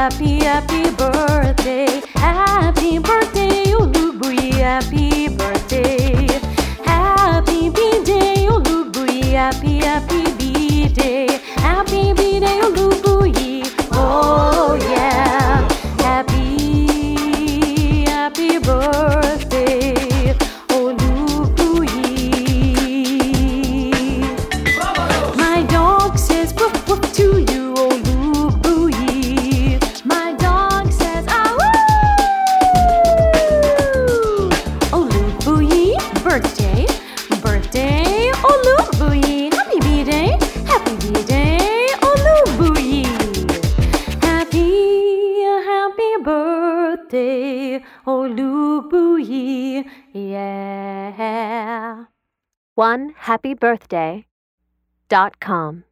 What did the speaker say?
happy, happy birthday. Happy birthday, oh Luke Bouilly, happy birthday. Happy B-Day, oh Luke Bouilly, happy, happy B-Day. Happy B-Day, oh Luke Bouilly, oh yeah. Happy, happy birthday, oh Luke Bouilly. My dog says woof woof to you, oh Luke Bouilly. My dog says ah woo. Oh Luke Bouilly, birthday, birthday, oh Luke Bouilly. Happy B-Day, happy B-Day, oh Luke Bouilly. Happy, happy birthday, oh Luke Bouilly, yeah. OneHappyBirthday.com